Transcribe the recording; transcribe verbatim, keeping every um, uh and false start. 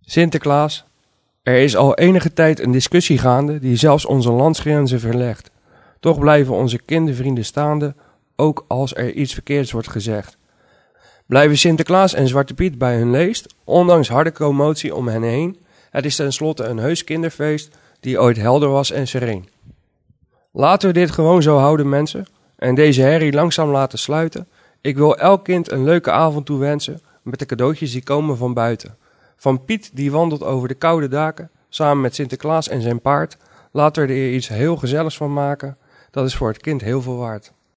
Sinterklaas, er is al enige tijd een discussie gaande die zelfs onze landsgrenzen verlegt. Toch blijven onze kindervrienden staande, ook als er iets verkeerds wordt gezegd. Blijven Sinterklaas en Zwarte Piet bij hun leest, ondanks harde commotie om hen heen. Het is tenslotte een heus kinderfeest die ooit helder was en sereen. Laten we dit gewoon zo houden, mensen, en deze herrie langzaam laten sluiten. Ik wil elk kind een leuke avond toewensen met de cadeautjes die komen van buiten. Van Piet die wandelt over de koude daken, samen met Sinterklaas en zijn paard. Laten we er iets heel gezelligs van maken. Dat is voor het kind heel veel waard.